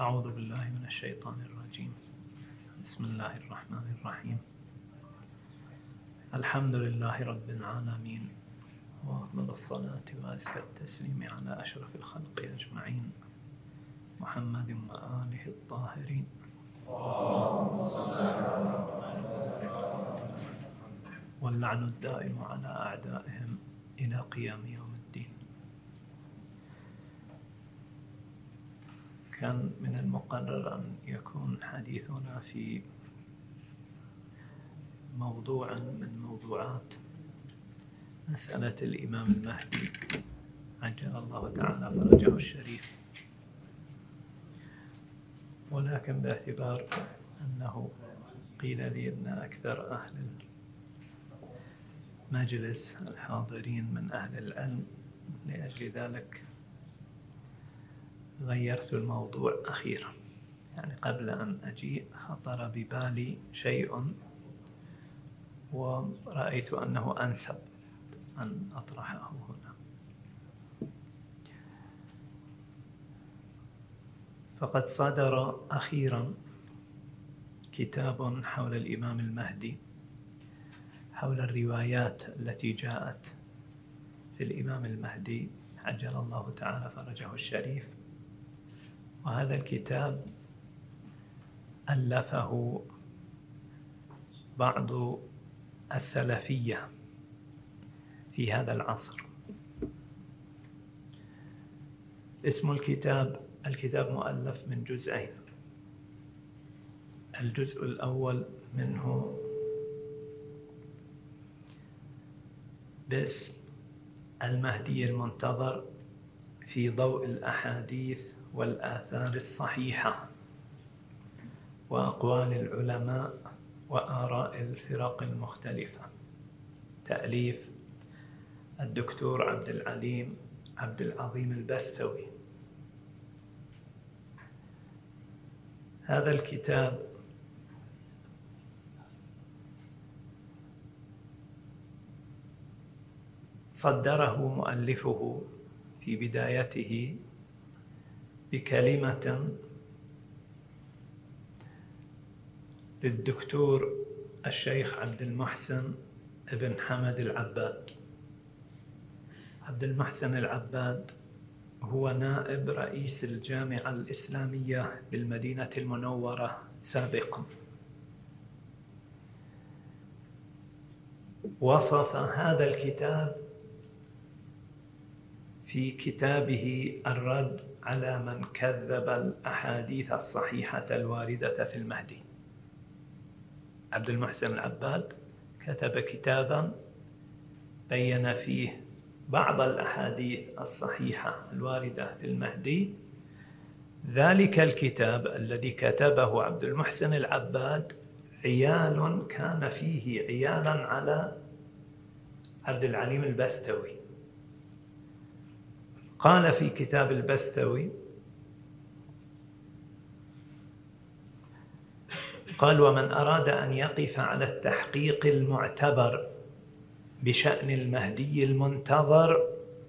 أعوذ بالله من الشيطان الرجيم. بسم الله الرحمن الرحيم. الحمد لله رب العالمين، وأفضل الصلاة وأزكى التسليم على أشرف الخلق أجمعين، محمد وآله الطاهرين. واللعن الدائم على أعدائهم إلى قيام يوم الدين. كان من المقرر أن يكون حديثنا في موضوع من موضوعات مسألة الإمام المهدي عجل الله تعالى فرجه الشريف، ولكن باعتبار أنه قيل لي أن أكثر أهل المجلس الحاضرين من أهل العلم، لأجل ذلك غيرت الموضوع أخيرا. يعني قبل أن أجيء خطر ببالي شيء ورأيت أنه أنسب أن أطرحه هنا. فقد صدر أخيرا كتاب حول الإمام المهدي، حول الروايات التي جاءت في الإمام المهدي عجل الله تعالى فرجه الشريف. وهذا الكتاب ألفه بعض السلفية في هذا العصر. اسم الكتاب مؤلف من جزئين. الجزء الأول منه باسم المهدي المنتظر في ضوء الأحاديث والآثار الصحيحة وأقوال العلماء وآراء الفرق المختلفة، تأليف الدكتور عبد العظيم البستوي. هذا الكتاب صدره مؤلفه في بدايته بكلمة للدكتور الشيخ عبد المحسن ابن حمد العباد. عبد المحسن العباد هو نائب رئيس الجامعة الإسلامية بالمدينة المنورة سابقا. وصف هذا الكتاب في كتابه الرد على من كذب الأحاديث الصحيحة الواردة في المهدي. عبد المحسن العباد كتب كتابا بين فيه بعض الأحاديث الصحيحة الواردة في المهدي. ذلك الكتاب الذي كتبه عبد المحسن العباد عيال كان فيه عيالا على عبد العليم البستوي. قال في كتاب البستوي، قال: ومن أراد أن يقف على التحقيق المعتبر بشأن المهدي المنتظر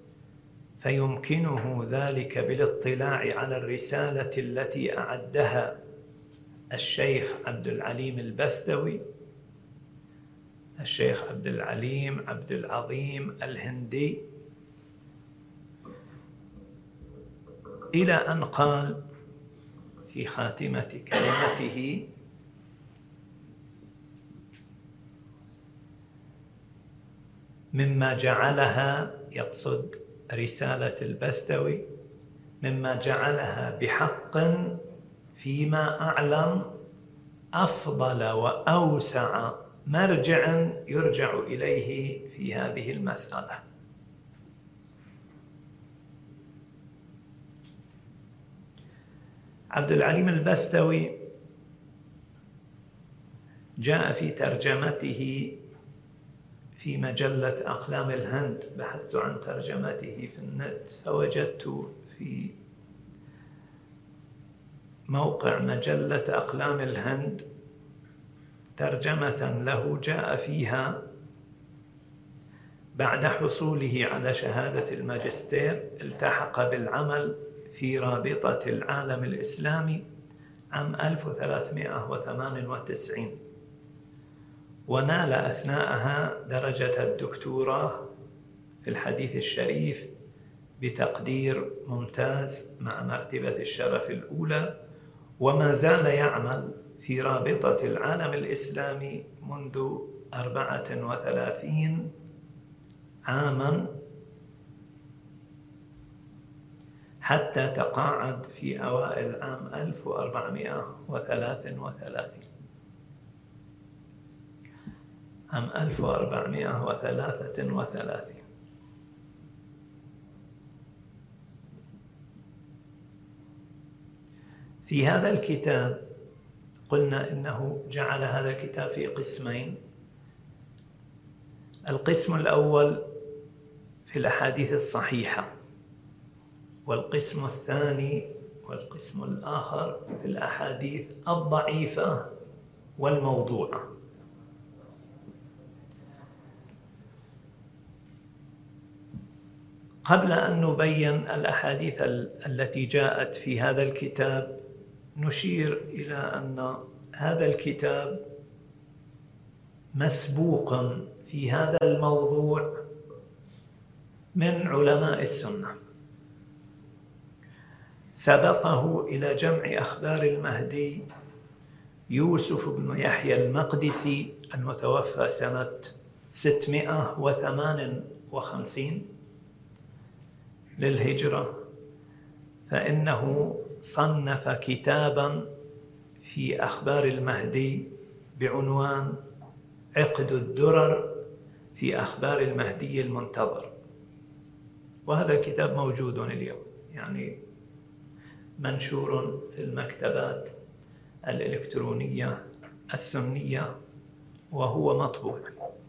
فيمكنه ذلك بالاطلاع على الرسالة التي أعدها الشيخ عبد العليم البستوي، الشيخ عبد العظيم الهندي، إلى أن قال في خاتمة كلمته: مما جعلها، يقصد رسالة البستوي، مما جعلها بحق فيما أعلم أفضل وأوسع مرجع يرجع إليه في هذه المسألة. عبد العليم البستوي جاء في ترجمته في مجلة أقلام الهند. بحثت عن ترجمته في النت فوجدت في موقع مجلة أقلام الهند ترجمة له جاء فيها بعد حصوله على شهادة الماجستير التحق بالعمل في رابطة العالم الإسلامي عام 1398، ونال أثناءها درجة الدكتوراه في الحديث الشريف بتقدير ممتاز مع مرتبة الشرف الأولى، وما زال يعمل في رابطة العالم الإسلامي منذ 34 عاماً حتى تقاعد في أوائل عام 1433. عام 1433. في هذا الكتاب قلنا إنه جعل هذا الكتاب في قسمين. القسم الأول في الأحاديث الصحيحة، والقسم الثاني والقسم الآخر في الأحاديث الضعيفة والموضوعة. قبل أن نبين الأحاديث التي جاءت في هذا الكتاب، نشير إلى أن هذا الكتاب مسبوق في هذا الموضوع من علماء السنة. سبقه إلى جمع أخبار المهدي يوسف بن يحيى المقدسي المتوفى سنة 658 للهجرة، فإنه صنف كتاباً في أخبار المهدي بعنوان عقد الدرر في أخبار المهدي المنتظر، وهذا الكتاب موجود اليوم، يعني منشور في المكتبات الإلكترونية السنية وهو مطبوع.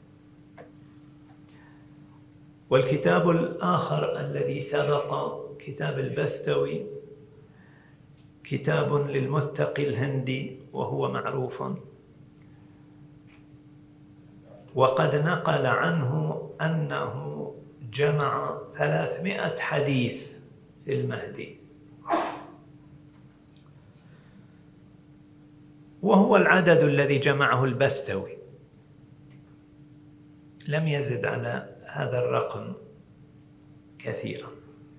والكتاب الآخر الذي سبق كتاب البستوي كتاب للمتقي الهندي، وهو معروف، وقد نقل عنه أنه جمع 300 حديث في المهدي، وهو العدد الذي جمعه البستوي، لم يزد على هذا الرقم كثيرا.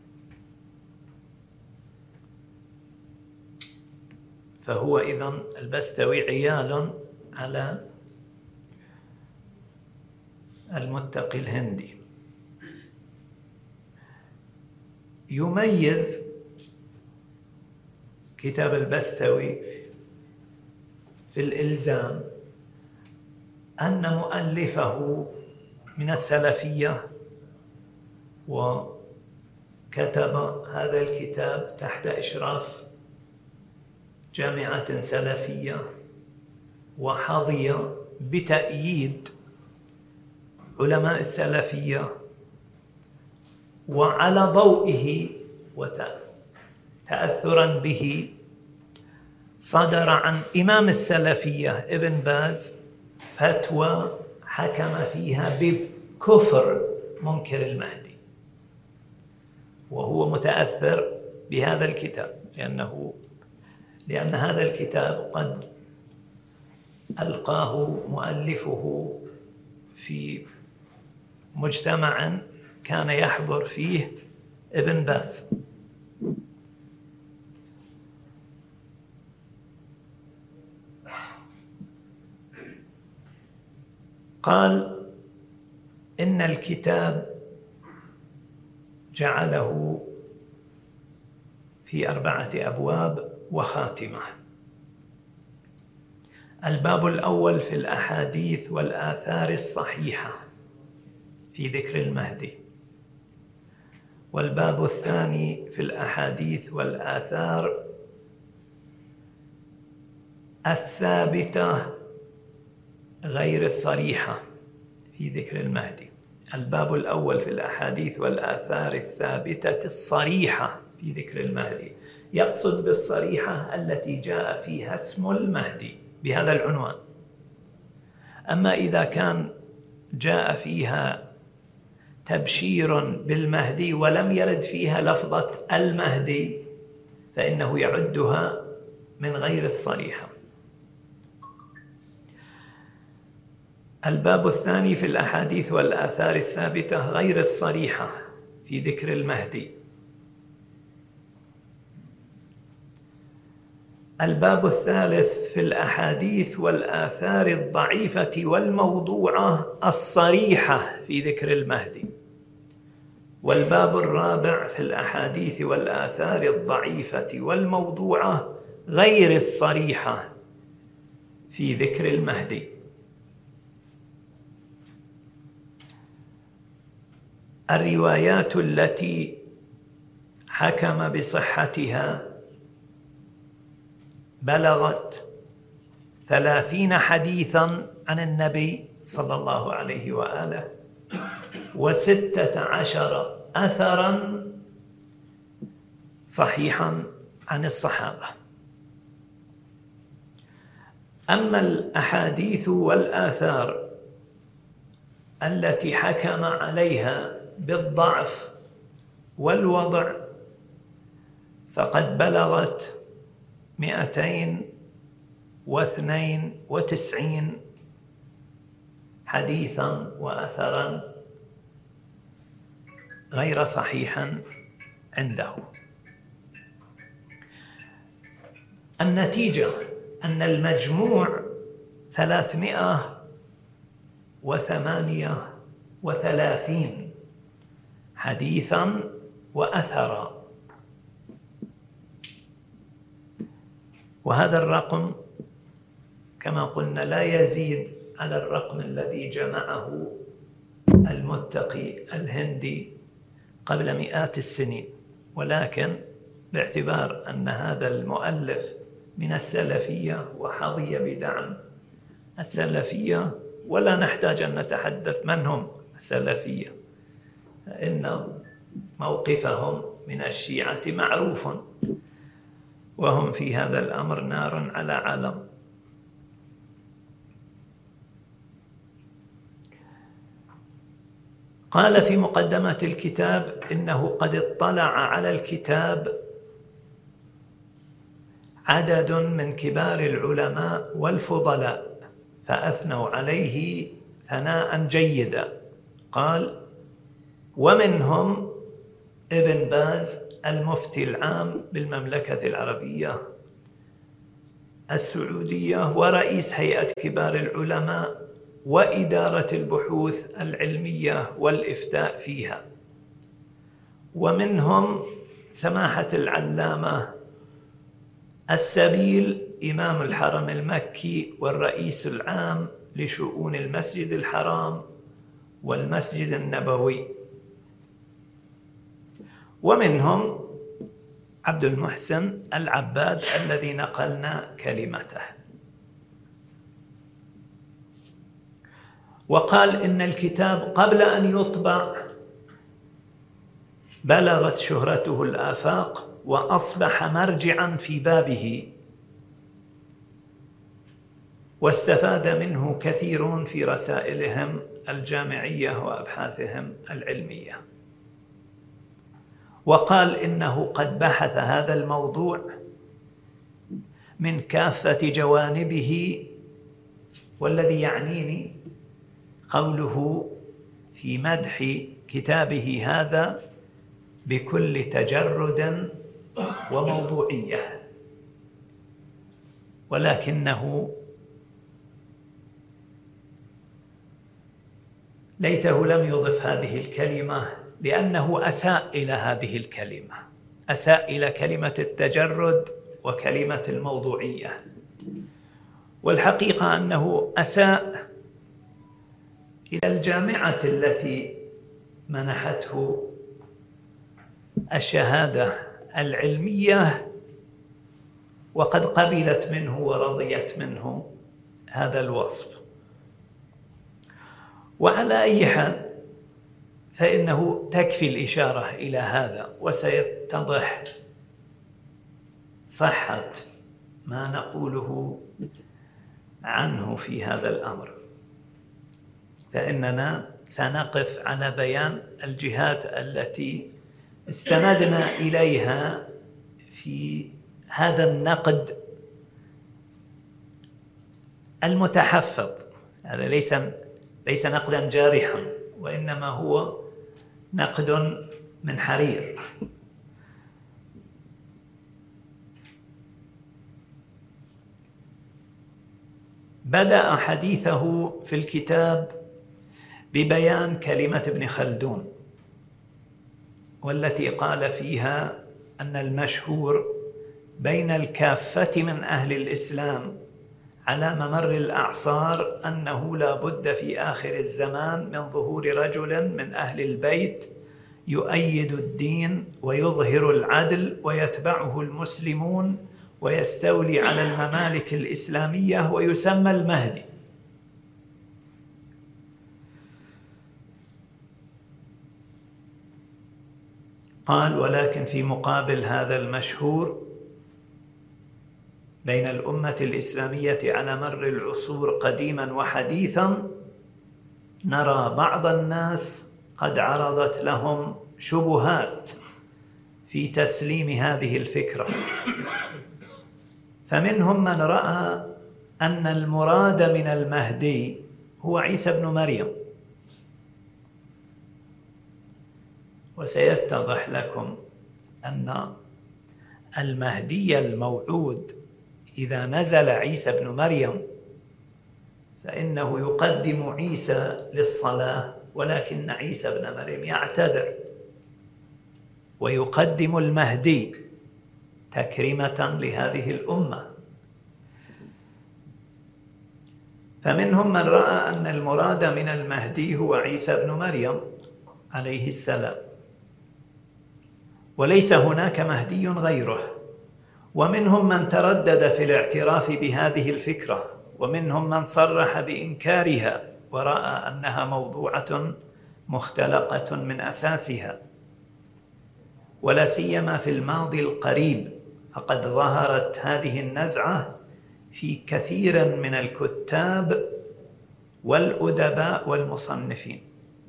فهو إذن البستوي عيال على المتقي الهندي. يميز كتاب البستوي في الإلزام أن مؤلفه من السلفية، وكتب هذا الكتاب تحت إشراف جامعة سلفية، وحظي بتأييد علماء السلفية، وعلى ضوئه وتأثرا به صدر عن إمام السلفية ابن باز فتوى حكم فيها بكفر منكر المهدي، وهو متأثر بهذا الكتاب لأن هذا الكتاب قد ألقاه مؤلفه في مجتمع كان يحضر فيه ابن باز. قال إن الكتاب جعله في 4 أبواب وخاتمة. الباب الأول في الأحاديث والآثار الصحيحة في ذكر المهدي، والباب الثاني في الأحاديث والآثار الثابتة غير الصريحة في ذكر المهدي. الباب الأول في الأحاديث والآثار الثابتة الصريحة في ذكر المهدي، يقصد بالصريحة التي جاء فيها اسم المهدي بهذا العنوان. أما إذا كان جاء فيها تبشير بالمهدي ولم يرد فيها لفظة المهدي، فإنه يعدها من غير الصريحة. الباب الثاني في الأحاديث والآثار الثابتة غير الصريحة في ذكر المهدي. الباب الثالث في الأحاديث والآثار الضعيفة والموضوعة الصريحة في ذكر المهدي. والباب الرابع في الأحاديث والآثار الضعيفة والموضوعة غير الصريحة في ذكر المهدي. الروايات التي حكم بصحتها بلغت 30 حديثا عن النبي صلى الله عليه وآله، و16 أثرا صحيحا عن الصحابة. أما الأحاديث والآثار التي حكم عليها بالضعف والوضع فقد بلغت 292 حديثا وأثرا غير صحيحا عنده. النتيجة أن المجموع 338 حديثا وأثرا، وهذا الرقم كما قلنا لا يزيد على الرقم الذي جمعه المتقي الهندي قبل مئات السنين، ولكن باعتبار أن هذا المؤلف من السلفية وحظي بدعم السلفية، ولا نحتاج أن نتحدث من هم السلفية، إن موقفهم من الشيعة معروف، وهم في هذا الأمر نار على علم. قال في مقدمة الكتاب إنه قد اطلع على الكتاب عدد من كبار العلماء والفضلاء فأثنوا عليه ثناء جيدا. قال: ومنهم ابن باز المفتي العام بالمملكة العربية السعودية ورئيس هيئة كبار العلماء وإدارة البحوث العلمية والإفتاء فيها. ومنهم سماحة العلامة السبيل إمام الحرم المكي والرئيس العام لشؤون المسجد الحرام والمسجد النبوي. ومنهم عبد المحسن العباد الذي نقلنا كلمته. وقال إن الكتاب قبل أن يطبع بلغت شهرته الآفاق وأصبح مرجعا في بابه، واستفاد منه كثيرون في رسائلهم الجامعية وأبحاثهم العلمية. وقال إنه قد بحث هذا الموضوع من كافة جوانبه، والذي يعنيني قوله في مدح كتابه هذا بكل تجرد وموضوعية، ولكنه ليته لم يضف هذه الكلمة، لأنه أساء إلى هذه الكلمة، أساء إلى كلمة التجرد وكلمة الموضوعية. والحقيقة أنه أساء إلى الجامعة التي منحته الشهادة العلمية وقد قبلت منه ورضيت منه هذا الوصف. وعلى أي حال فإنه تكفي الإشارة إلى هذا، وسيتضح صحة ما نقوله عنه في هذا الأمر. فإننا سنقف على بيان الجهات التي استندنا إليها في هذا النقد المتحفظ. هذا ليس نقدا جارحا، وإنما هو نقد من حرير. بدأ حديثه في الكتاب ببيان كلمة ابن خلدون، والتي قال فيها أن المشهور بين الكافة من أهل الإسلام على ممر الأعصار أنه لا بد في آخر الزمان من ظهور رجل من أهل البيت يؤيد الدين ويظهر العدل ويتبعه المسلمون ويستولي على الممالك الإسلامية ويسمى المهدي. قال: ولكن في مقابل هذا المشهور بين الأمة الإسلامية على مر العصور قديما وحديثا نرى بعض الناس قد عرضت لهم شبهات في تسليم هذه الفكرة، فمنهم من رأى أن المراد من المهدي هو عيسى بن مريم. وسيتضح لكم أن المهدي الموعود إذا نزل عيسى بن مريم فإنه يقدم عيسى للصلاة، ولكن عيسى بن مريم يعتذر ويقدم المهدي تكريمة لهذه الأمة. فمنهم من رأى أن المراد من المهدي هو عيسى بن مريم عليه السلام، وليس هناك مهدي غيره. ومنهم من تردد في الاعتراف بهذه الفكرة، ومنهم من صرح بإنكارها ورأى أنها موضوعة مختلقة من أساسها، ولا سيما في الماضي القريب، فقد ظهرت هذه النزعة في كثير من الكتاب والأدباء والمصنفين.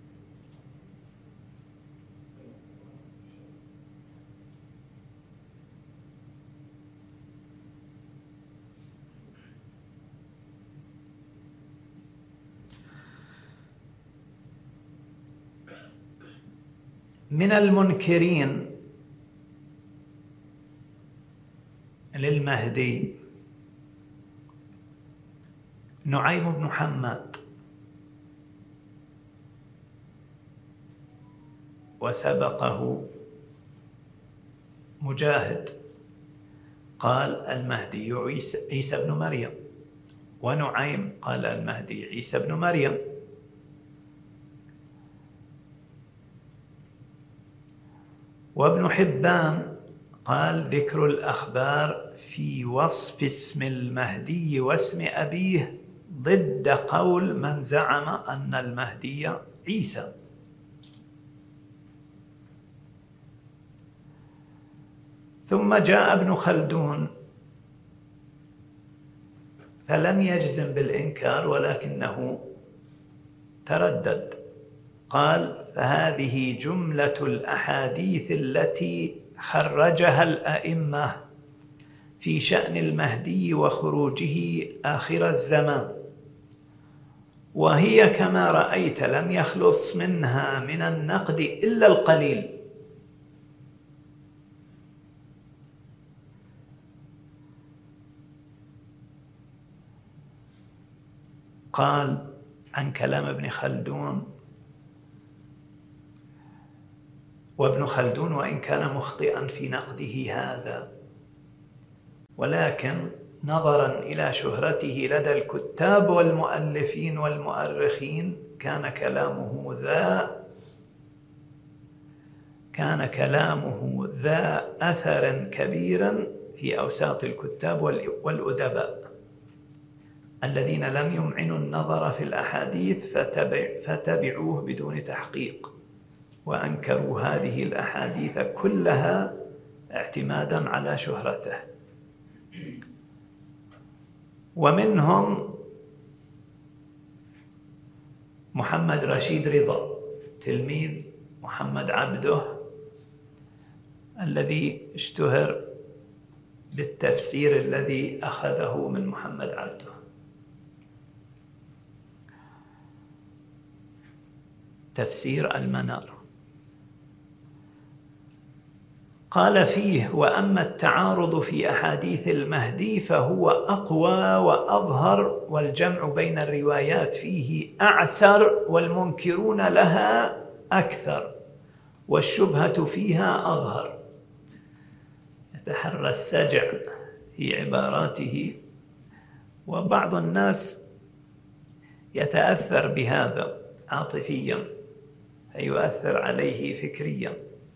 من المنكرين للمهدي نعيم بن حماد، وسبقه مجاهد قال المهدي عيسى بن مريم، ونعيم قال المهدي عيسى بن مريم. وابن حبان قال ذكر الأخبار في وصف اسم المهدي واسم أبيه ضد قول من زعم أن المهدي عيسى. ثم جاء ابن خلدون فلم يجزم بالإنكار، ولكنه تردد. قال: فهذه جملة الأحاديث التي خرجها الأئمة في شأن المهدي وخروجه آخر الزمان، وهي كما رأيت لم يخلص منها من النقد إلا القليل. قال عن كلام ابن خلدون: وابن خلدون وإن كان مخطئا في نقده هذا، ولكن نظرا إلى شهرته لدى الكتاب والمؤلفين والمؤرخين كان كلامه ذا أثر كبيرا في أوساط الكتاب والأدباء الذين لم يمعنوا النظر في الأحاديث فتبعوه بدون تحقيق، وأنكروا هذه الأحاديث كلها اعتمادا على شهرته. ومنهم محمد رشيد رضا تلميذ محمد عبده الذي اشتهر بالتفسير الذي أخذه من محمد عبده. تفسير المنار قال فيه: وأما التعارض في أحاديث المهدي فهو أقوى وأظهر، والجمع بين الروايات فيه أعسر، والمنكرون لها أكثر، والشبهة فيها أظهر. يتحرى السجع في عباراته، وبعض الناس يتأثر بهذا عاطفيا فيؤثر عليه فكريا.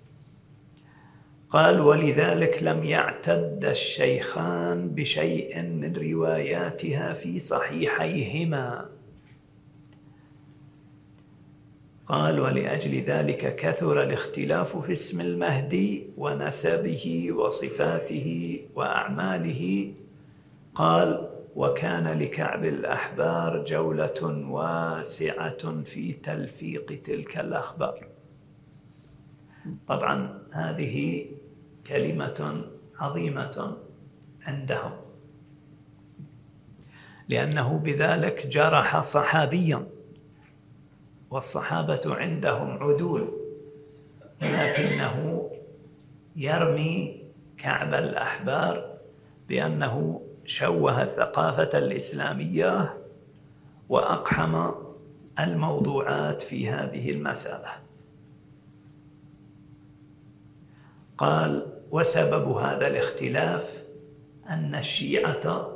قال: ولذلك لم يعتد الشيخان بشيء من رواياتها في صحيحيهما. قال: ولأجل ذلك كثر الاختلاف في اسم المهدي ونسبه وصفاته وأعماله. قال: وكان لكعب الأحبار جولة واسعة في تلفيق تلك الأخبار. طبعا هذه كلمة عظيمة عندهم، لأنه بذلك جرح صحابيا، والصحابة عندهم عدول، لكنه يرمي كعب الأحبار بأنه شوه الثقافة الإسلامية وأقحم الموضوعات في هذه المسألة. قال: وسبب هذا الاختلاف أن الشيعة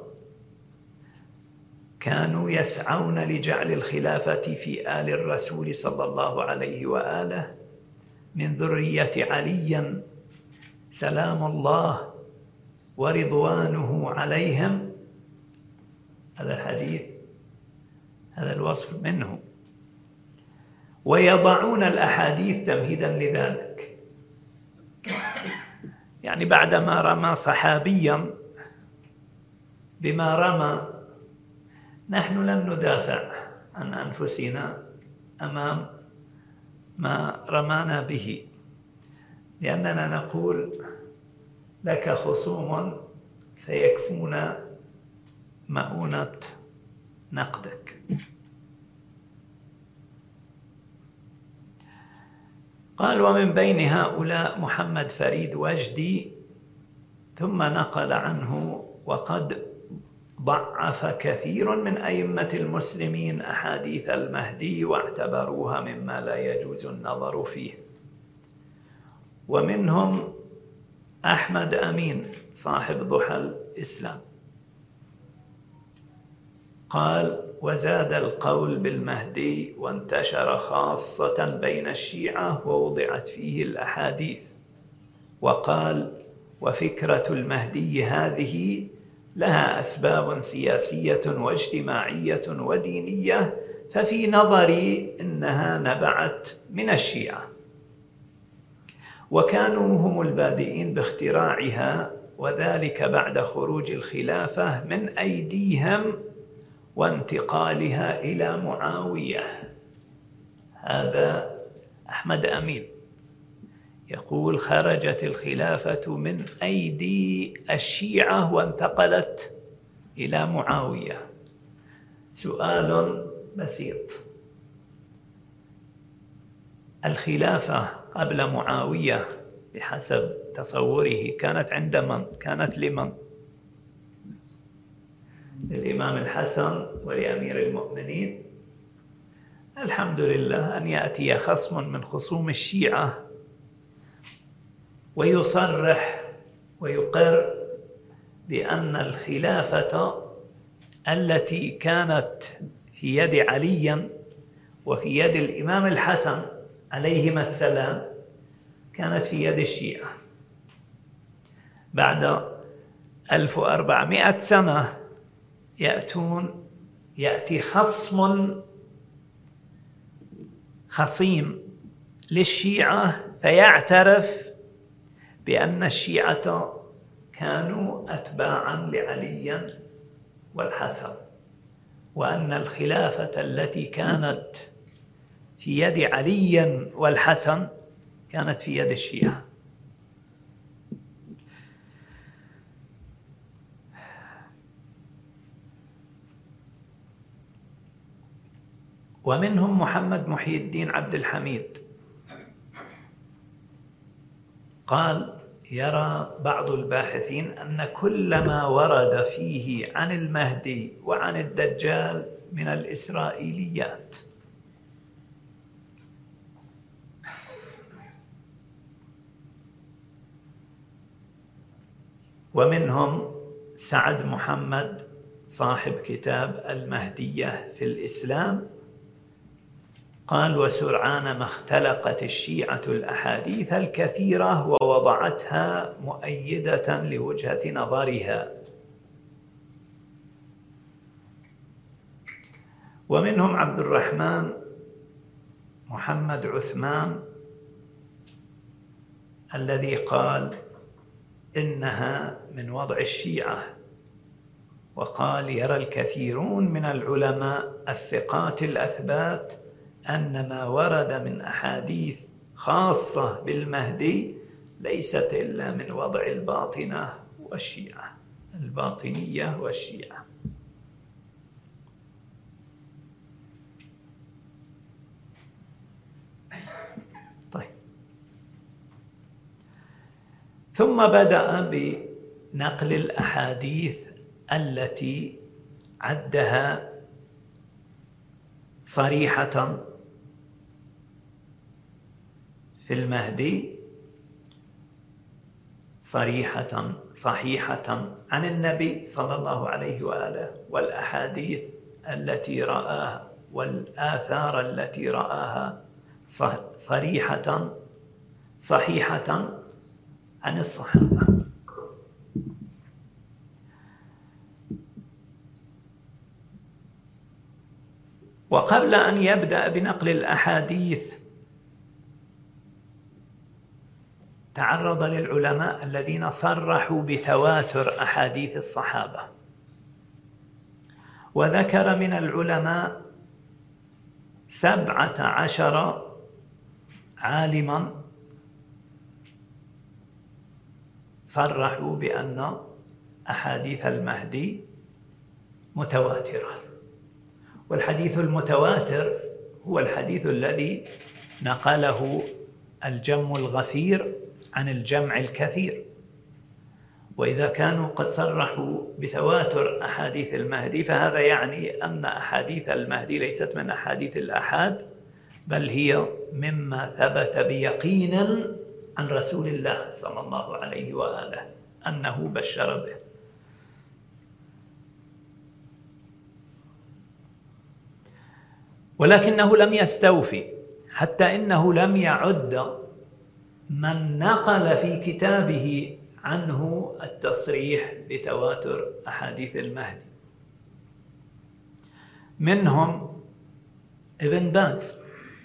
كانوا يسعون لجعل الخلافة في آل الرسول صلى الله عليه وآله من ذرية علي سلام الله ورضوانه عليهم. هذا الحديث، هذا الوصف منه، ويضعون الأحاديث تمهيدا لذلك. يعني بعدما رمى صحابيا بما رمى، نحن لم ندافع عن أنفسنا أمام ما رمانا به، لأننا نقول: لك خصوم سيكفون مؤونة نقدك. قال: ومن بين هؤلاء محمد فريد وجدي. ثم نقل عنه: وقد ضعف كثير من أئمة المسلمين أحاديث المهدي واعتبروها مما لا يجوز النظر فيه، ومنهم أحمد أمين صاحب ضحى الإسلام. قال: وزاد القول بالمهدي وانتشر خاصة بين الشيعة ووضعت فيه الأحاديث. وقال: وفكرة المهدي هذه لها أسباب سياسية واجتماعية ودينية، ففي نظري إنها نبعت من الشيعة، وكانوا هم البادئين باختراعها، وذلك بعد خروج الخلافة من أيديهم وانتقالها إلى معاوية. هذا أحمد أمين يقول: خرجت الخلافة من أيدي الشيعة وانتقلت إلى معاوية. سؤال بسيط: الخلافة قبل معاوية بحسب تصوره كانت عند من؟ كانت لمن؟ للإمام الحسن ولأمير المؤمنين. الحمد لله أن يأتي خصم من خصوم الشيعة ويصرح ويقر بأن الخلافة التي كانت في يد علي وفي يد الإمام الحسن عليهما السلام كانت في يد الشيعة. بعد 1400 سنة يأتي خصيم للشيعة فيعترف بأن الشيعة كانوا أتباعا لعلي والحسن، وأن الخلافة التي كانت في يد علي والحسن كانت في يد الشيعة. ومنهم محمد محي الدين عبد الحميد، قال: يرى بعض الباحثين أن كل ما ورد فيه عن المهدي وعن الدجال من الإسرائيليات. ومنهم سعد محمد صاحب كتاب المهدية في الإسلام، قال: وسرعان ما اختلقت الشيعة الأحاديث الكثيرة ووضعتها مؤيدة لوجهة نظرها. ومنهم عبد الرحمن محمد عثمان الذي قال إنها من وضع الشيعة، وقال: يرى الكثيرون من العلماء الثقات الأثبات أن ما ورد من أحاديث خاصة بالمهدي ليست إلا من وضع الباطنة والشيعة، الباطنية والشيعة. طيب، ثم بدأ بنقل الأحاديث التي عدها صريحة في المهدي، صريحة صحيحة عن النبي صلى الله عليه وآله، والأحاديث التي رآها والآثار التي رآها صريحة صحيحة عن الصحابة. وقبل أن يبدأ بنقل الأحاديث تعرض للعلماء الذين صرحوا بتواتر أحاديث الصحابة، وذكر من العلماء 17 عالما صرحوا بأن أحاديث المهدي متواترة. والحديث المتواتر هو الحديث الذي نقله الجم الغفير عن الجمع الكثير. وإذا كانوا قد صرحوا بتواتر أحاديث المهدي فهذا يعني أن أحاديث المهدي ليست من أحاديث الآحاد، بل هي مما ثبت بيقين عن رسول الله صلى الله عليه وآله أنه بشر به. ولكنه لم يستوفي، حتى إنه لم يعد من نقل في كتابه عنه التصريح بتواتر أحاديث المهدي. منهم ابن باز،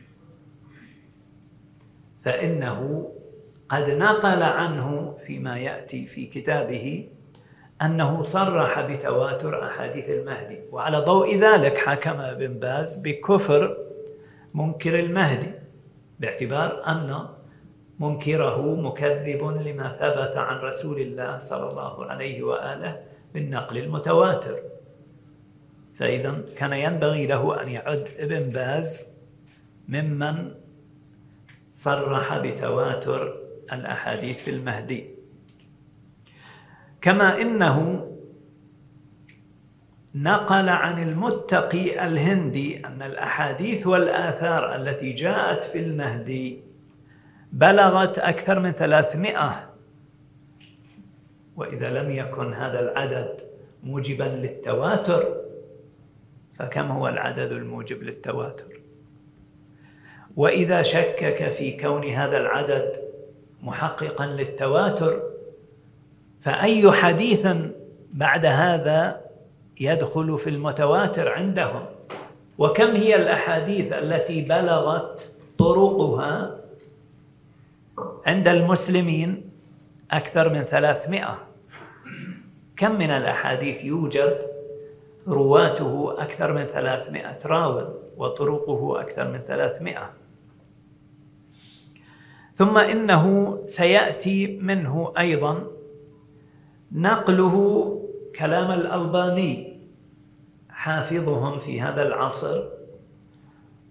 فإنه قد نقل عنه فيما يأتي في كتابه أنه صرح بتواتر أحاديث المهدي، وعلى ضوء ذلك حكم ابن باز بكفر منكر المهدي، باعتبار أن منكره مكذب لما ثبت عن رسول الله صلى الله عليه وآله بالنقل المتواتر. فإذا كان ينبغي له أن يعد ابن باز ممن صرح بتواتر الأحاديث في المهدي. كما إنه نقل عن المتقي الهندي أن الأحاديث والآثار التي جاءت في المهدي بلغت أكثر من 300. وإذا لم يكن هذا العدد موجبا للتواتر فكم هو العدد الموجب للتواتر؟ وإذا شكك في كون هذا العدد محققا للتواتر فأي حديث بعد هذا يدخل في المتواتر عندهم؟ وكم هي الأحاديث التي بلغت طرقها عند المسلمين أكثر من 300؟ كم من الأحاديث يوجد رواته أكثر من 300 راو وطرقه أكثر من 300؟ ثم إنه سيأتي منه أيضا نقله كلام الألباني حافظهم في هذا العصر،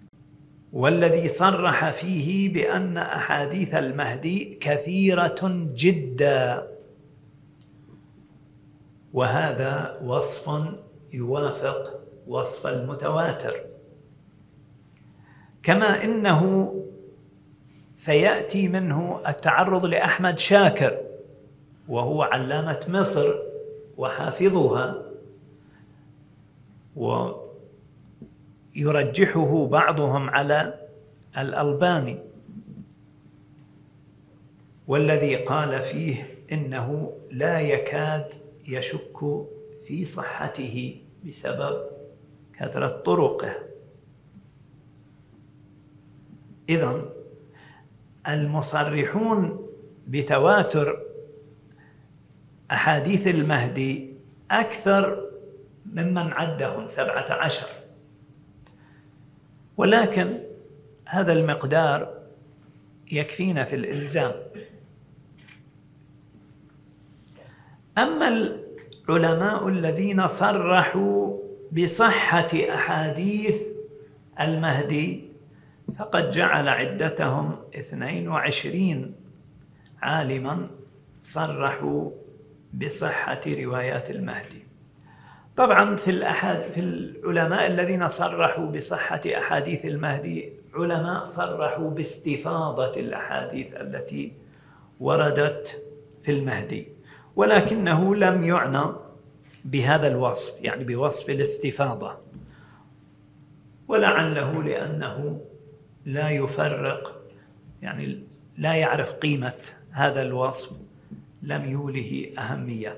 والذي صرح فيه بأن أحاديث المهدي كثيرة جدا، وهذا وصف يوافق وصف المتواتر. كما إنه سيأتي منه التعرض لأحمد شاكر، وهو علامة مصر وحافظها، ويرجحه بعضهم على الألباني، والذي قال فيه إنه لا يكاد يشك في صحته بسبب كثرة طرقه. إذن المصرحون بتواتر أحاديث المهدي أكثر ممن عدهم 17، ولكن هذا المقدار يكفينا في الإلزام. أما العلماء الذين صرحوا بصحة أحاديث المهدي فقد جعل عدتهم 22 عالما صرحوا بصحة روايات المهدي. طبعا في العلماء الذين صرحوا بصحة أحاديث المهدي علماء صرحوا باستفاضة الأحاديث التي وردت في المهدي، ولكنه لم يعنى بهذا الوصف، يعني بوصف الاستفاضة، ولعله لأنه لا يفرق، يعني لا يعرف قيمة هذا الوصف، لم يوله أهمية.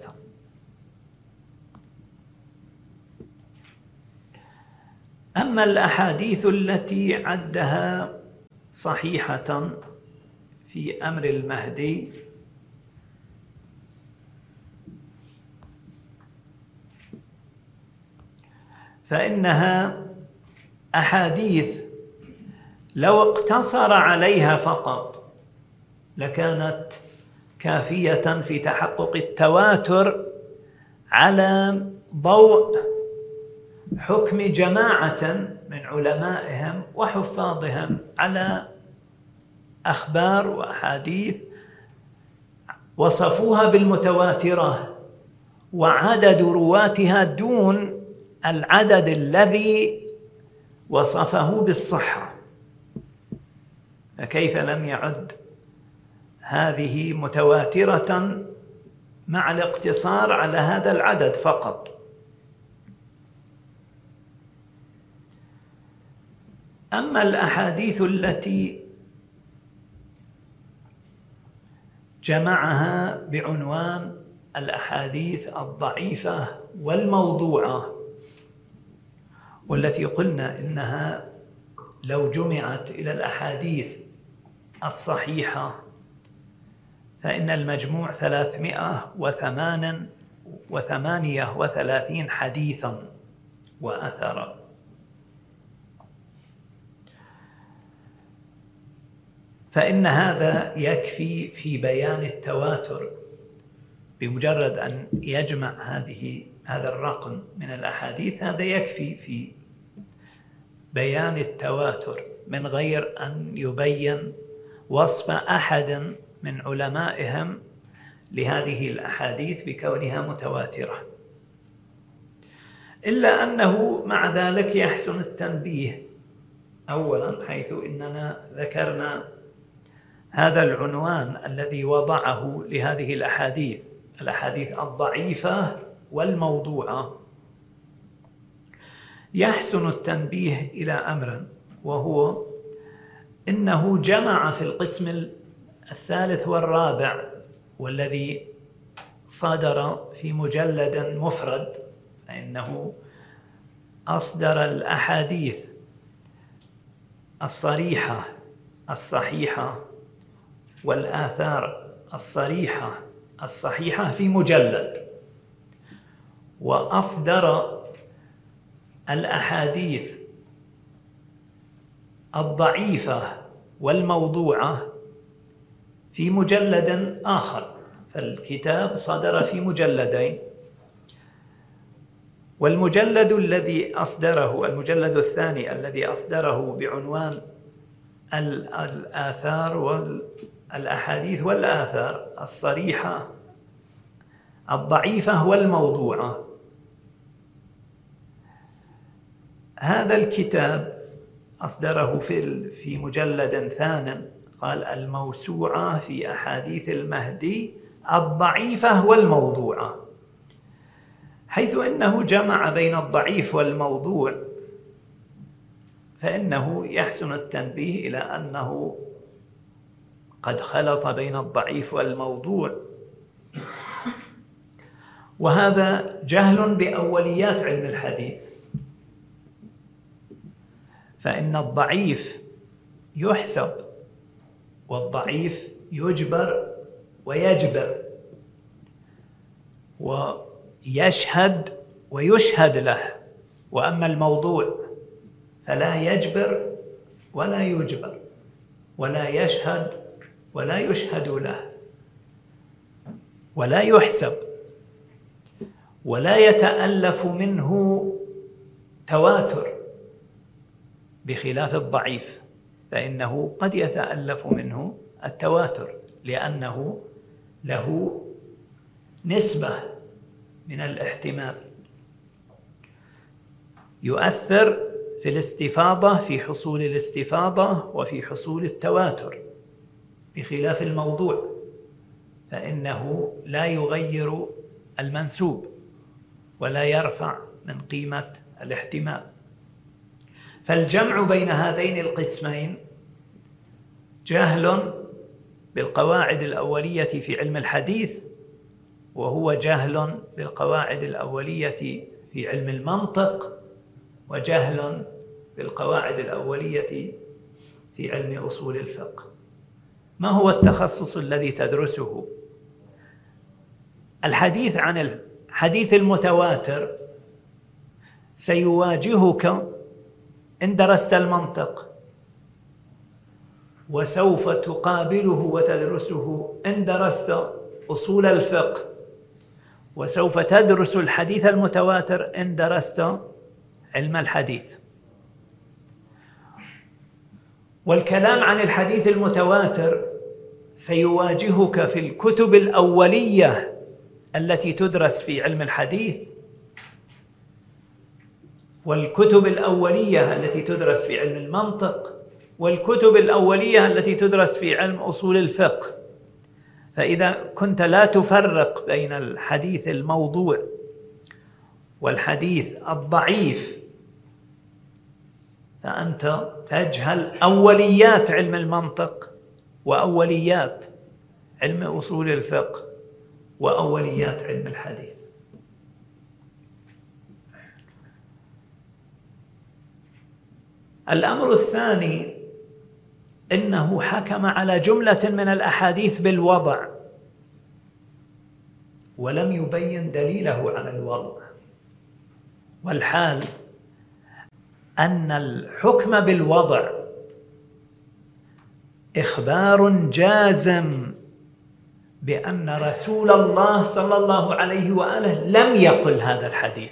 أما الأحاديث التي عدها صحيحة في أمر المهدي فإنها أحاديث لو اقتصر عليها فقط لكانت كافية في تحقق التواتر على ضوء حكم جماعة من علمائهم وحفاظهم على أخبار وأحاديث وصفوها بالمتواترة، وعدد رواتها دون العدد الذي وصفه بالصحة، فكيف لم يعد هذه متواترة مع الاقتصار على هذا العدد فقط؟ أما الأحاديث التي جمعها بعنوان الأحاديث الضعيفة والموضوعة، والتي قلنا إنها لو جمعت إلى الأحاديث الصحيحة فإن المجموع 338 حديثا وأثرا. فإن هذا يكفي في بيان التواتر، بمجرد أن يجمع هذا الرقم من الأحاديث هذا يكفي في بيان التواتر، من غير أن يبين وصف أحد من علمائهم لهذه الأحاديث بكونها متواترة. إلا أنه مع ذلك يحسن التنبيه أولا، حيث إننا ذكرنا هذا العنوان الذي وضعه لهذه الأحاديث الضعيفة والموضوعة، يحسن التنبيه إلى أمر، وهو إنه جمع في القسم الثالث والرابع، والذي صدر في مجلد مفرد، فإنه أصدر الأحاديث الصريحة الصحيحة والآثار الصريحة الصحيحة في مجلد، وأصدر الأحاديث الضعيفة والموضوعة في مجلد آخر، فالكتاب صدر في مجلدين. والمجلد الذي أصدره، المجلد الثاني الذي أصدره بعنوان الآثار والأحاديث والآثار الصريحة الضعيفة والموضوعة. هذا الكتاب أصدره في مجلد ثان، قال الموسوعة في أحاديث المهدي الضعيفة والموضوعة، حيث إنه جمع بين الضعيف والموضوع، فإنه يحسن التنبيه إلى أنه قد خلط بين الضعيف والموضوع، وهذا جهل بأوليات علم الحديث، فإن الضعيف يحسب والضعيف يجبر ويجبر ويشهد ويشهد له، وأما الموضوع فلا يجبر ولا يجبر ولا يشهد ولا يشهد له ولا يحسب ولا يتألف منه تواتر، بخلاف الضعيف فإنه قد يتألف منه التواتر لأنه له نسبة من الاحتمال، يؤثر في الاستفاضة، في حصول الاستفاضة وفي حصول التواتر، بخلاف الموضوع فإنه لا يغير المنسوب ولا يرفع من قيمة الاحتمال. فالجمع بين هذين القسمين جهل بالقواعد الأولية في علم الحديث، وهو جهل بالقواعد الأولية في علم المنطق، وجهل بالقواعد الأولية في علم أصول الفقه. ما هو التخصص الذي تدرسه؟ الحديث عن الحديث المتواتر سيواجهك إن درست المنطق، وسوف تقابله وتدرسه إن درست أصول الفقه، وسوف تدرس الحديث المتواتر إن درست علم الحديث. والكلام عن الحديث المتواتر سيواجهك في الكتب الأولية التي تدرس في علم الحديث، والكتب الأولية التي تدرس في علم المنطق، والكتب الأولية التي تدرس في علم أصول الفقه. فإذا كنت لا تفرق بين الحديث الموضوع والحديث الضعيف فأنت تجهل أوليات علم المنطق وأوليات علم أصول الفقه وأوليات علم الحديث. الأمر الثاني إنه حكم على جملة من الأحاديث بالوضع ولم يبين دليله على الوضع، والحال أن الحكم بالوضع إخبار جازم بأن رسول الله صلى الله عليه وآله لم يقل هذا الحديث،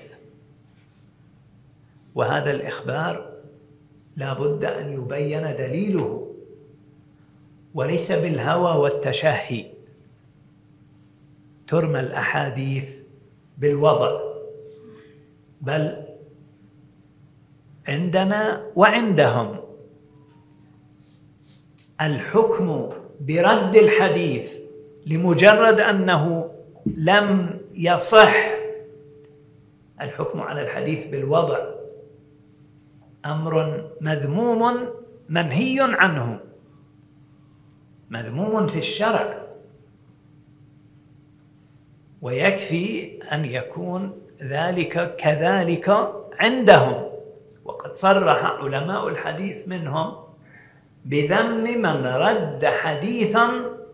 وهذا الإخبار لا بد أن يبين دليله، وليس بالهوى والتشهي ترمى الأحاديث بالوضع، بل عندنا وعندهم الحكم برد الحديث لمجرد أنه لم يصح. الحكم على الحديث بالوضع أمر مذموم منهي عنه، مذموم في الشرع، ويكفي أن يكون ذلك كذلك عندهم. وقد صرح علماء الحديث منهم بذم من رد حديثا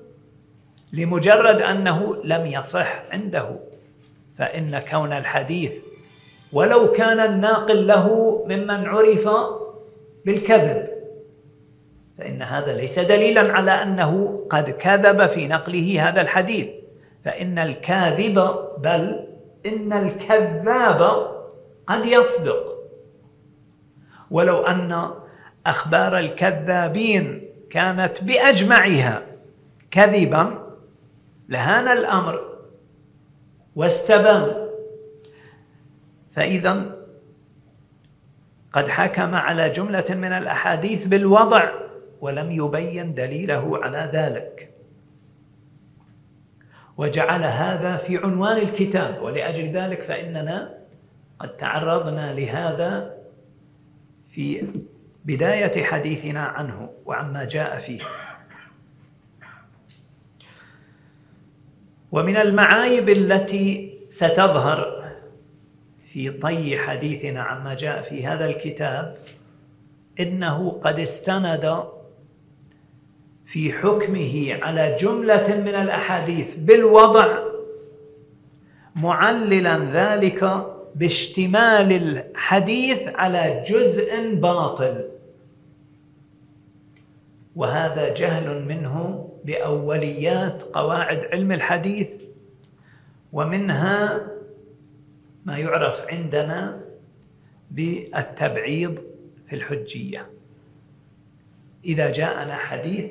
لمجرد أنه لم يصح عنده، فإن كون الحديث ولو كان الناقل له ممن عرف بالكذب فإن هذا ليس دليلا على أنه قد كذب في نقله هذا الحديث، فإن الكاذب بل إن الكذاب قد يصدق. ولو أن أخبار الكذابين كانت بأجمعها كذبا لهان الأمر واستبان. فإذا قد حكم على جملة من الأحاديث بالوضع ولم يبين دليله على ذلك، وجعل هذا في عنوان الكتاب. ولأجل ذلك فإننا قد تعرضنا لهذا في بداية حديثنا عنه وعما جاء فيه. ومن المعايب التي ستظهر في طي حديثنا عما جاء في هذا الكتاب إنه قد استند في حكمه على جملة من الأحاديث بالوضع، معللا ذلك باشتمال الحديث على جزء باطل، وهذا جهل منه بأوليات قواعد علم الحديث، ومنها ما يعرف عندنا بالتبعيض في الحجية. إذا جاءنا حديث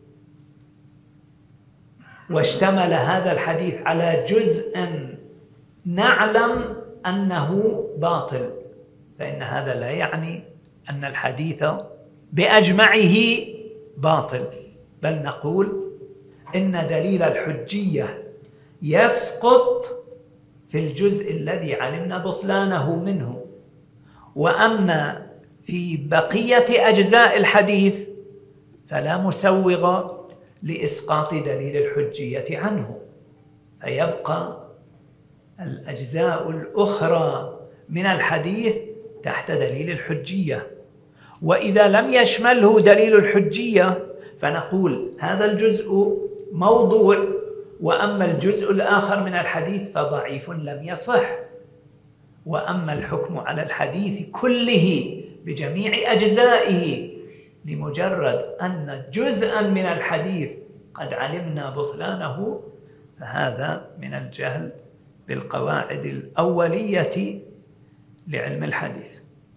واشتمل هذا الحديث على جزء نعلم أنه باطل، فإن هذا لا يعني أن الحديث بأجمعه باطل، بل نقول إن دليل الحجية يسقط في الجزء الذي علمنا بطلانه منه، وأما في بقية أجزاء الحديث فلا مسوغ لإسقاط دليل الحجية عنه، فيبقى الأجزاء الأخرى من الحديث تحت دليل الحجية. وإذا لم يشمله دليل الحجية فنقول هذا الجزء موضوع، وأما الجزء الآخر من الحديث فضعيف لم يصح. وأما الحكم على الحديث كله بجميع أجزائه لمجرد أن جزءا من الحديث قد علمنا بطلانه، فهذا من الجهل بالقواعد الأولية لعلم الحديث.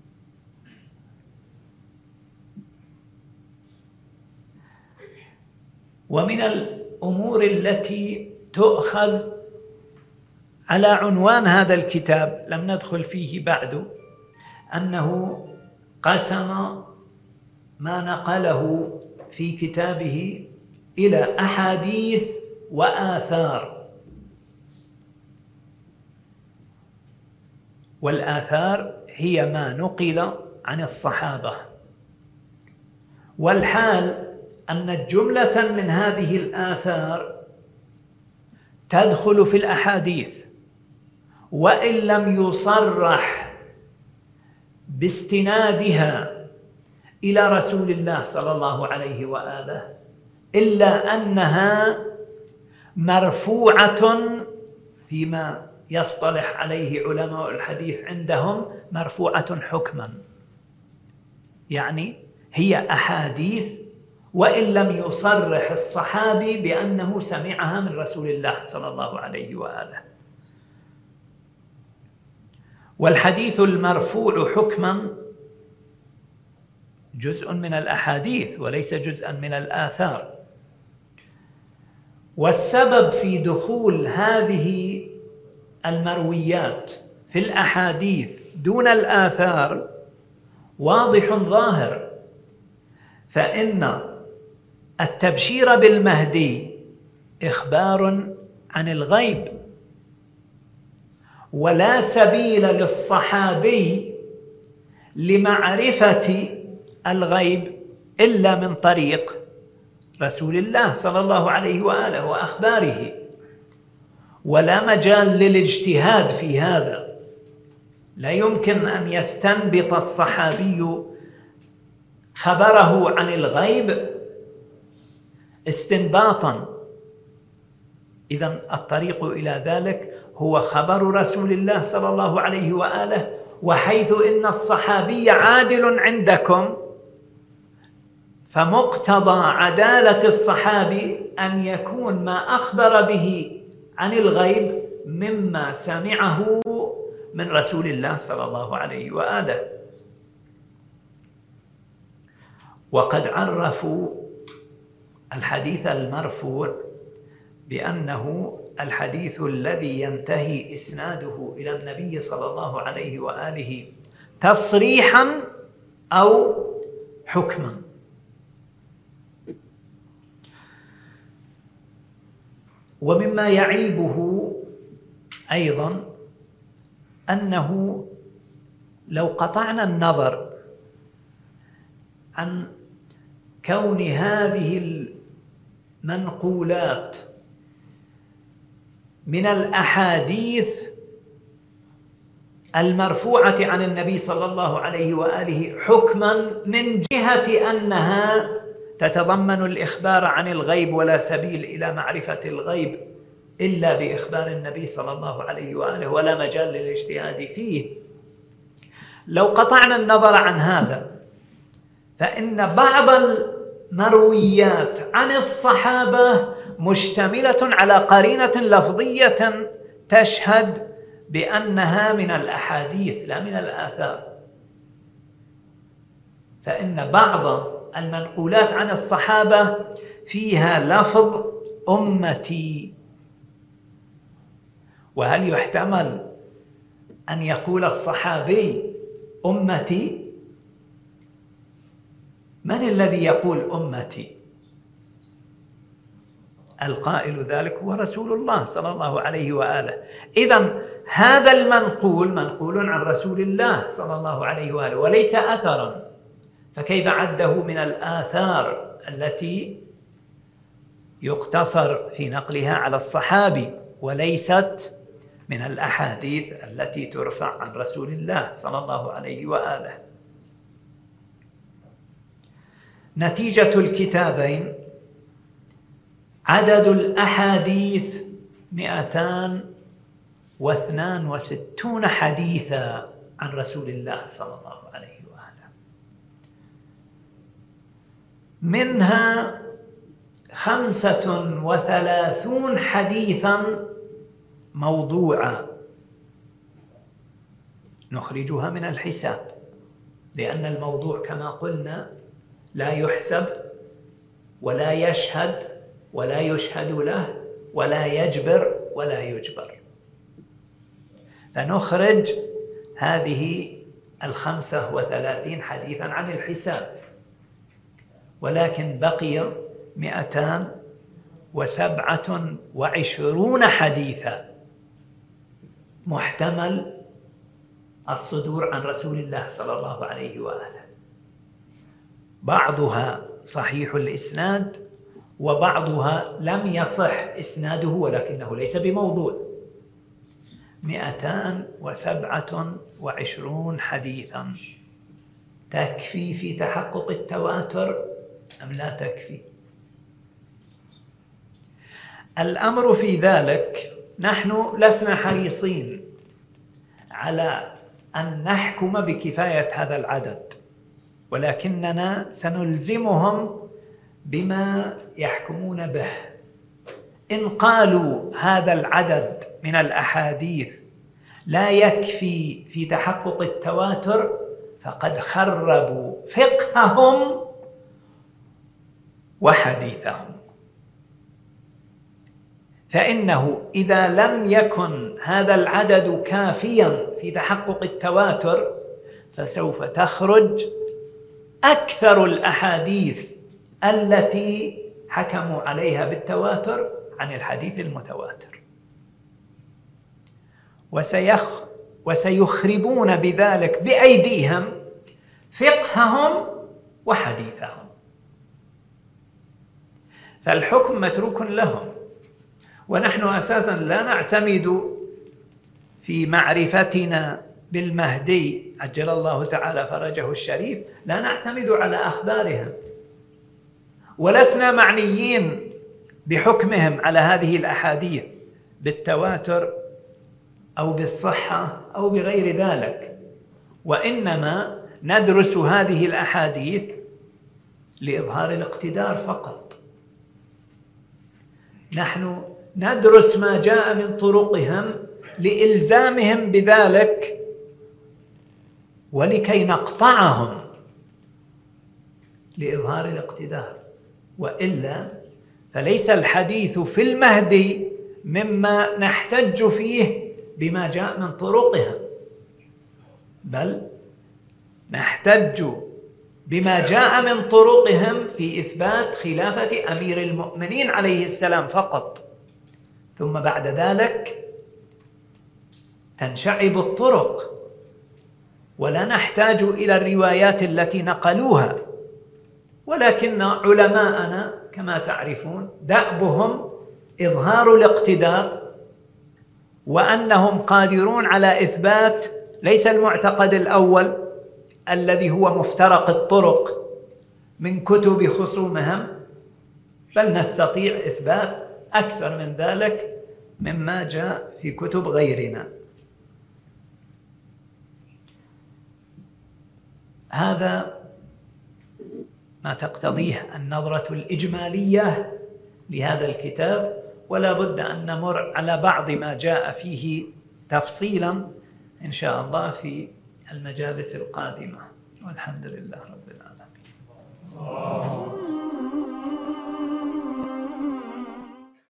ومن الأمور التي تؤخذ على عنوان هذا الكتاب لم ندخل فيه بعد، أنه قسم ما نقله في كتابه إلى أحاديث وآثار. والآثار هي ما نقل عن الصحابة، والحال أن جملة من هذه الآثار تدخل في الأحاديث وإن لم يصرح باستنادها إلى رسول الله صلى الله عليه وآله، إلا أنها مرفوعة فيما يصطلح عليه علماء الحديث عندهم، مرفوعة حكما، يعني هي أحاديث وإن لم يصرح الصحابي بأنه سمعها من رسول الله صلى الله عليه وآله. والحديث المرفوع حكما جزء من الأحاديث وليس جزءا من الآثار. والسبب في دخول هذه المرويات في الأحاديث دون الآثار واضح ظاهر، فإن التبشير بالمهدي إخبار عن الغيب، ولا سبيل للصحابي لمعرفة الغيب إلا من طريق رسول الله صلى الله عليه وآله وأخباره، ولا مجال للاجتهاد في هذا. لا يمكن أن يستنبط الصحابي خبره عن الغيب استنباطا. إذن الطريق إلى ذلك هو خبر رسول الله صلى الله عليه وآله، وحيث إن الصحابي عادل عندكم فمقتضى عدالة الصحابي أن يكون ما أخبر به عن الغيب مما سمعه من رسول الله صلى الله عليه وآله. وقد عرفوا الحديث المرفوع بأنه الحديث الذي ينتهي إسناده إلى النبي صلى الله عليه وآله تصريحا أو حكما. ومما يعيبه أيضا أنه لو قطعنا النظر عن كون هذه المنقولات من الأحاديث المرفوعة عن النبي صلى الله عليه وآله حكما من جهة أنها تتضمن الإخبار عن الغيب، ولا سبيل إلى معرفة الغيب إلا بإخبار النبي صلى الله عليه وآله، ولا مجال للاجتهاد فيه. لو قطعنا النظر عن هذا فإن بعض المرويات عن الصحابة مشتملة على قرينة لفظية تشهد بأنها من الأحاديث لا من الآثار. فإن بعض المنقولات عن الصحابة فيها لفظ أمتي، وهل يحتمل أن يقول الصحابي أمتي؟ من الذي يقول أمتي؟ القائل ذلك هو رسول الله صلى الله عليه وآله. إذن هذا المنقول منقول عن رسول الله صلى الله عليه وآله وليس أثرا، فكيف عده من الآثار التي يقتصر في نقلها على الصحابي وليست من الأحاديث التي ترفع عن رسول الله صلى الله عليه وآله؟ نتيجة الكتابين عدد الأحاديث 262 حديثا عن رسول الله صلى الله عليه وآله، منها 35 حديثا موضوعا نخرجها من الحساب، لأن الموضوع كما قلنا لا يحسب ولا يشهد ولا يشهد له ولا يجبر ولا يجبر، فنخرج هذه 35 حديثا عن الحساب، ولكن بقي 227 حديثا محتمل الصدور عن رسول الله صلى الله عليه وآله، بعضها صحيح الإسناد وبعضها لم يصح إسناده ولكنه ليس بموضوع. 227 حديثا تكفي في تحقق التواتر أم لا تكفي؟ الأمر في ذلك نحن لسنا حريصين على أن نحكم بكفاية هذا العدد، ولكننا سنلزمهم بما يحكمون به. إن قالوا هذا العدد من الأحاديث لا يكفي في تحقق التواتر فقد خربوا فقههم وحديثهم، فإنه إذا لم يكن هذا العدد كافيا في تحقق التواتر فسوف تخرج أكثر الأحاديث التي حكموا عليها بالتواتر عن الحديث المتواتر، وسيخربون بذلك بأيديهم فقههم وحديثهم، فالحكم متروك لهم. ونحن أساسا لا نعتمد في معرفتنا بالمهدي عجل الله تعالى فرجه الشريف، لا نعتمد على أخبارهم، ولسنا معنيين بحكمهم على هذه الأحاديث بالتواتر أو بالصحة أو بغير ذلك، وإنما ندرس هذه الأحاديث لإظهار الاقتدار فقط. نحن ندرس ما جاء من طرقهم لإلزامهم بذلك ولكي نقطعهم لإظهار الاقتدار، وإلا فليس الحديث في المهدي مما نحتج فيه بما جاء من طرقها، بل نحتج بما جاء من طرقهم في إثبات خلافة أمير المؤمنين عليه السلام فقط، ثم بعد ذلك تنشعب الطرق ولا نحتاج إلى الروايات التي نقلوها. ولكن علماءنا كما تعرفون دأبهم إظهار الاقتدار، وأنهم قادرون على إثبات ليس المعتقد الأول الذي هو مفترق الطرق من كتب خصومهم، بل نستطيع إثبات أكثر من ذلك مما جاء في كتب غيرنا. هذا ما تقتضيه النظرة الإجمالية لهذا الكتاب، ولا بد أن نمر على بعض ما جاء فيه تفصيلا إن شاء الله في المجالس القادمة، والحمد لله رب العالمين.